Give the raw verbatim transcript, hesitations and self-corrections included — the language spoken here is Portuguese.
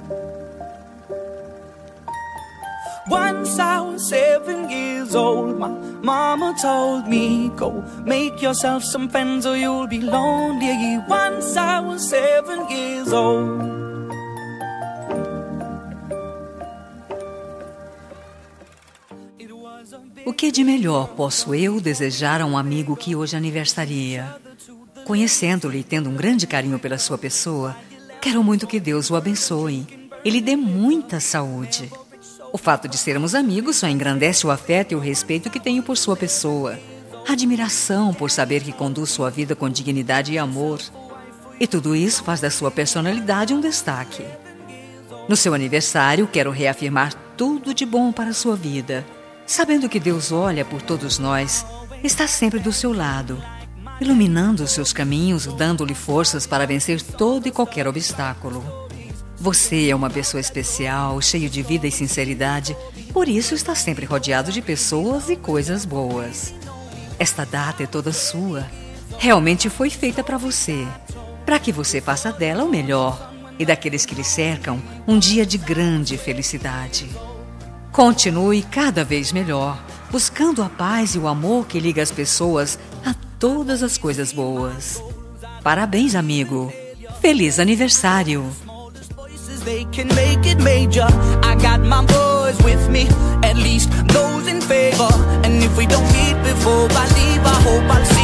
Once I was seven years old, my mama told me, go make yourself some friends or you'll be lonely. Once I was seven years old. O que de melhor posso eu desejar a um amigo que hoje aniversaria? Conhecendo-lhe e tendo um grande carinho pela sua pessoa, quero muito que Deus o abençoe e lhe dê muita saúde. O fato de sermos amigos só engrandece o afeto e o respeito que tenho por sua pessoa, a admiração por saber que conduz sua vida com dignidade e amor. E tudo isso faz da sua personalidade um destaque. No seu aniversário, quero reafirmar tudo de bom para a sua vida, sabendo que Deus olha por todos nós, está sempre do seu lado, iluminando os seus caminhos, dando-lhe forças para vencer todo e qualquer obstáculo. Você é uma pessoa especial, cheio de vida e sinceridade, por isso está sempre rodeado de pessoas e coisas boas. Esta data é toda sua. Realmente foi feita para você, para que você faça dela o melhor e daqueles que lhe cercam um dia de grande felicidade. Continue cada vez melhor, buscando a paz e o amor que liga as pessoas a todas as coisas boas. Parabéns, amigo! Feliz aniversário! They can make it major. I got my boys with me, at least those in favor. And if we don't meet before I leave, I hope I'll see